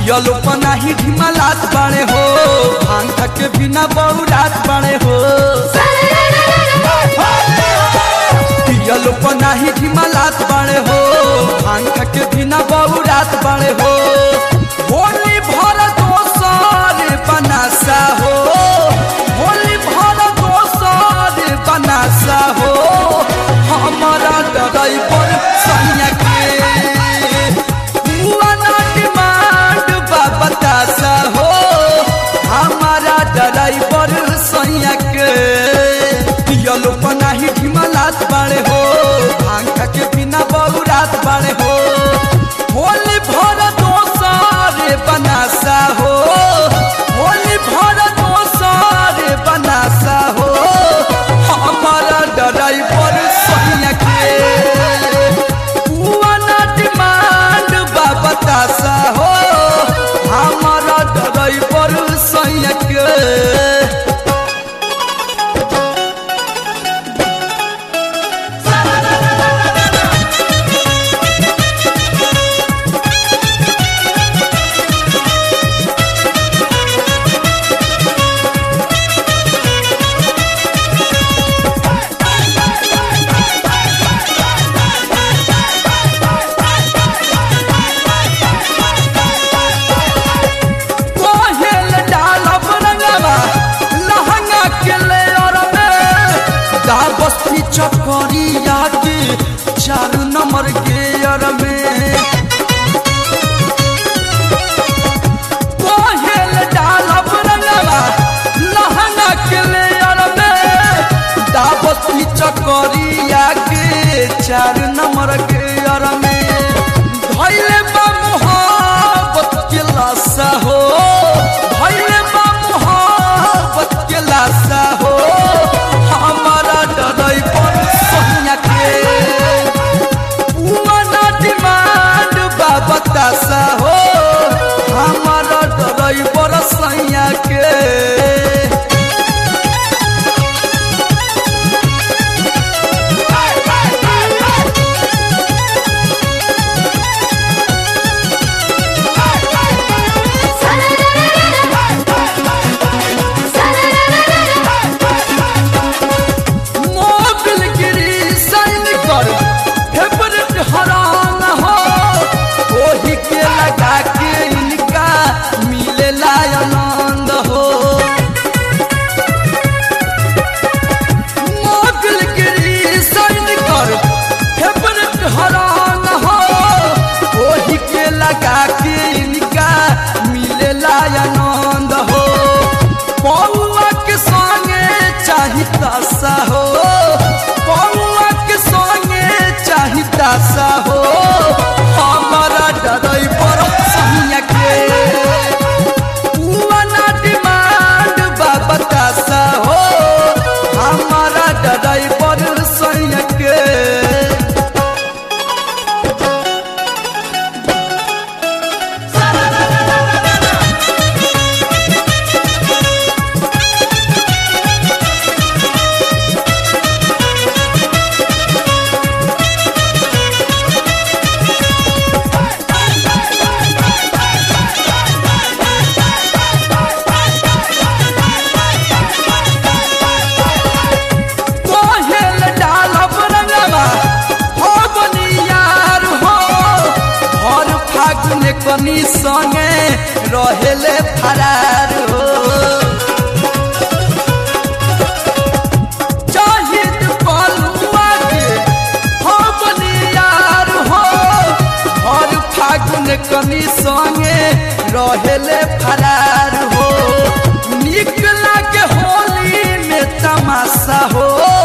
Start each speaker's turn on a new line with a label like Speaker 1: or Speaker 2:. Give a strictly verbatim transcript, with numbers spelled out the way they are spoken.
Speaker 1: पियलो पनाही ढिमलात बाड़े हो भांग के बिना बहुरात बाड़े हो पियलो पनाही ढिमलात बाड़े हो भांग के बिना बहुरात बाड़े हो होली भर दोसर बनासा हो होली भर दोसर बनासा हो हमारा ड्राइवर सैया के बतासा हो हमारा ड्राइवर सैया के पियलो पनाही ढिमलात बाड़े हो भांग के बिना बहुरात बाड़े हो होली भर दोसर बनासा हो होली भर दोसर बनासा हो हमारा ड्राइवर सैया के पुआना डिमांड बा बतासा हो हमारा ड्राइवर सैया के बस्ती चकरिया के चार नंबर गेयर में कोहेल डालब रंगवा लहंगा के लेयर में बस्ती चकरिया के चार नंबर गेयर में धैले बा मोहब्बत के लाशा हो धैले बा मोहब्बत के लाशा हो हमारा ड्राइवर सैया के पुआना डिमांड बा बतासा हो हमारा ड्राइवर सैया के लगा के इनका मिले आनंद हो पौआ के संगे चाहिता सा हो पौआ के संगे चाहिता सा हो हमारा ड्राइवर सैया के पुआना डिमांड बा बतासा हो हमारा ड्राइवर सैया के कनी संगे रहेले फरार हो चाहिद बलुआ के हो बनियार हो और फागुन कनी संगे रहेले फरार हो निकला के होली में तमाशा हो